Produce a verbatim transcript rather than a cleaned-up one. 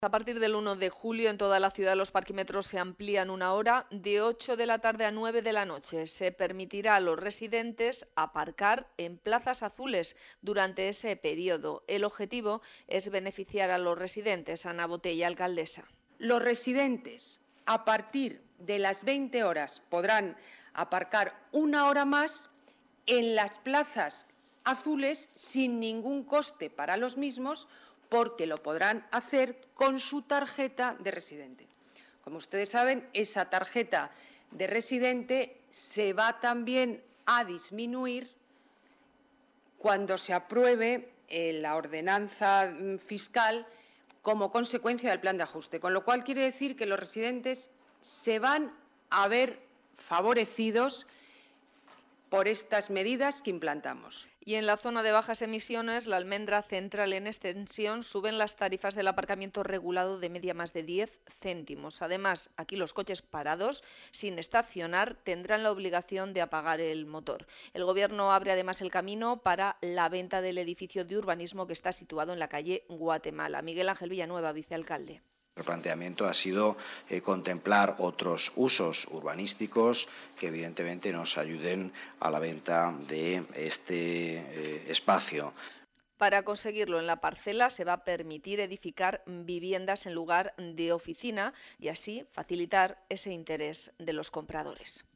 A partir del uno de julio, en toda la ciudad los parquímetros se amplían una hora, de ocho de la tarde a nueve de la noche. Se permitirá a los residentes aparcar en plazas azules durante ese periodo. El objetivo es beneficiar a los residentes. Ana Botella, alcaldesa. Los residentes, a partir de las veinte horas, podrán aparcar una hora más en las plazas azules sin ningún coste para los mismos, porque lo podrán hacer con su tarjeta de residente. Como ustedes saben, esa tarjeta de residente se va también a disminuir cuando se apruebe eh, la ordenanza fiscal como consecuencia del plan de ajuste, con lo cual quiere decir que los residentes se van a ver favorecidos por estas medidas que implantamos. Y en la zona de bajas emisiones, la Almendra Central en extensión, suben las tarifas del aparcamiento regulado de media más de diez céntimos. Además, aquí los coches parados, sin estacionar, tendrán la obligación de apagar el motor. El Gobierno abre además el camino para la venta del edificio de urbanismo que está situado en la calle Guatemala. Miguel Ángel Villanueva, vicealcalde. El planteamiento ha sido eh, contemplar otros usos urbanísticos que evidentemente nos ayuden a la venta de este eh, espacio. Para conseguirlo, en la parcela se va a permitir edificar viviendas en lugar de oficina y así facilitar ese interés de los compradores.